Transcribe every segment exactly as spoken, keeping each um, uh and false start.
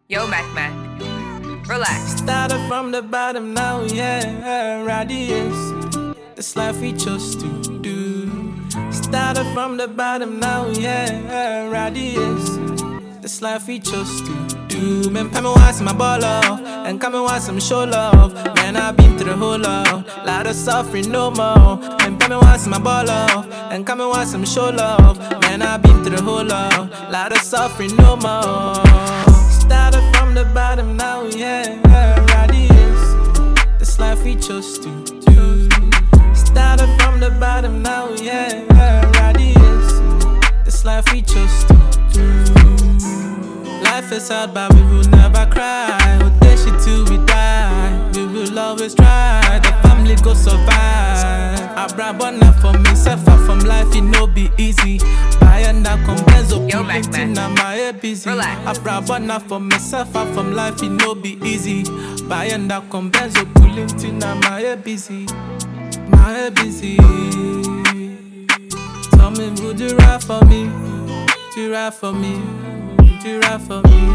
Yo, Mac Mac, relax. Started from the bottom, now yeah, radius. This life we chose to do. Started from the bottom, now yeah, radius. This life we chose to do. Man, pay me want some ball love, and come and want some show love. Man, I've been through the whole lot, lot of suffering no more. Man, pay me want some ball love, and come and want some show love. Man, I've been through the whole lot, lot of suffering no more. Started from the bottom, now yeah, radius. This life we chose to do. Started from the bottom, now yeah, radius. This life we chose to do. Life is hard, but we will never cry. We'll take shit till we die. We will always try. The family go survive. I brought one up for me, suffer from life, it no be easy. Buy and I come benzo, Yo, Mac Mac, now my head busy. relax. I brought one up for me, suffer from life, it no be easy. Buy and I come benzo, pulling till now my head busy. My head busy. Tell me, would you ride for me? Would you ride for me? Would you ride for me?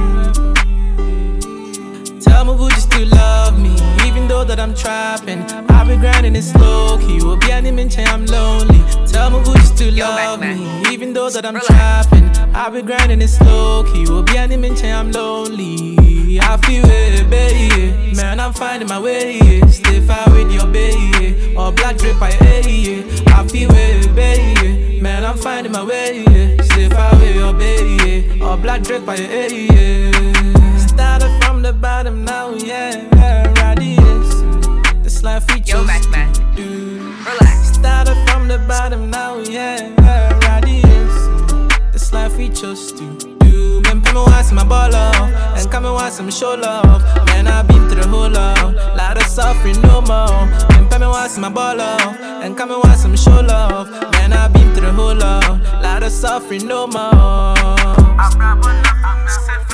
Tell me, would you still love me? Even though that I'm trapping, I've been grinding it slow key. Will be any minute I'm lonely. Tell me, would you still Yo, love Mac me? Mac, Even though that I'm relax. trapping, I've been grinding it slow key. Will be any minute I'm lonely. I feel it, baby. Man, I'm finding my way. Stay far with your baby. Or black drip, I hey. I feel it, baby. Man, I'm finding my way. Stay far with your baby. Or black drip, I hey. Started from the bottom, now yeah, radius. This life we Yo, chose Mac Mac, to do. relax. Started from the bottom, now yeah, radius. This life we chose to do. Man, pay me want some ball love, and come and want some show love. Man, I've been through the whole lot, lot of suffering no more. Man, pay me want some ball love, and come and want some show love. Man, I've been through the whole lot, lot of suffering no more. I brought one up for myself.